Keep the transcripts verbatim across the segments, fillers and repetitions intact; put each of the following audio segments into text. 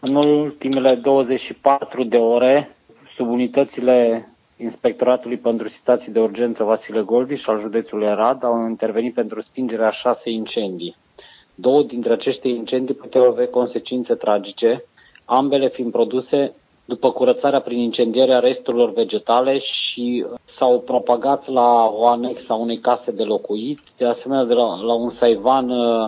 În ultimele douăzeci și patru de ore, subunitățile Inspectoratului pentru Situații de Urgență Vasile Goldiș al județului Arad au intervenit pentru stingerea șase incendii. Două dintre aceste incendii puteau avea consecințe tragice, ambele fiind produse după curățarea prin incendiere a resturilor vegetale și s-au propagat la o anexă a unei case de locuit, de asemenea de la, la un saivan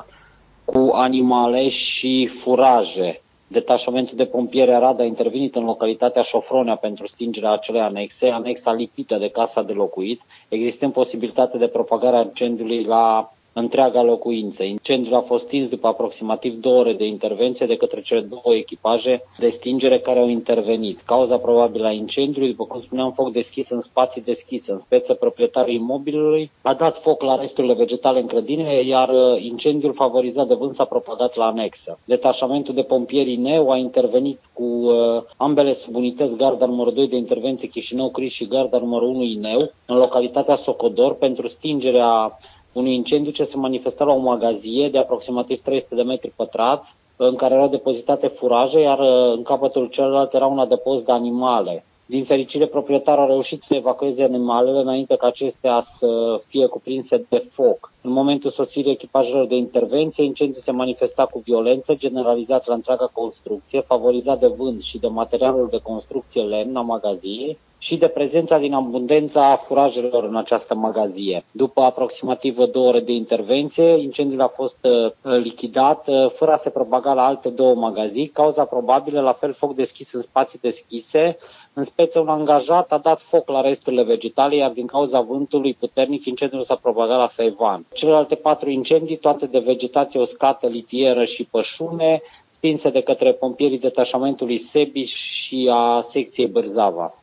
cu animale și furaje. Detașamentul de pompieri Arad a intervenit în localitatea Șofronea pentru stingerea acelei anexe, anexa lipită de casa de locuit, existând posibilitate de propagare a incendiului la întreaga locuință. Incendiul a fost stins după aproximativ două ore de intervenție de către cele două echipaje de stingere care au intervenit. Cauza probabilă a incendiului, după cum spuneam, foc deschis în spații deschise. În speță, proprietarul imobilului a dat foc la resturile vegetale în grădine, iar incendiul favorizat de vânt s-a propagat la anexă. Detașamentul de pompieri Ineu a intervenit cu uh, ambele subunități, garda numărul doi de intervenție Chișinău Criș și garda numărul unu Ineu, în localitatea Socodor, pentru stingerea unui incendiu ce se manifesta la o magazie de aproximativ trei sute de metri pătrați, în care erau depozitate furaje, iar în capătul celălalt era un adăpost de animale. Din fericire, proprietarul a reușit să evacueze animalele înainte ca acestea să fie cuprinse de foc. În momentul sosirii echipajelor de intervenție, incendiul se manifesta cu violență, generalizat la întreaga construcție, favorizat de vânt și de materialul de construcție lemn a magaziei și de prezența din abundența furajelor în această magazie. După aproximativ două ore de intervenție, incendiul a fost uh, lichidat uh, fără a se propaga la alte două magazii. Cauza probabilă, la fel, foc deschis în spații deschise. În speță, un angajat a dat foc la resturile vegetale, iar din cauza vântului puternic, incendiul s-a propagat la saivan. Celelalte patru incendii, toate de vegetație uscată, litieră și pășune, stinse de către pompierii detașamentului Sebiș și a secției Bârzava.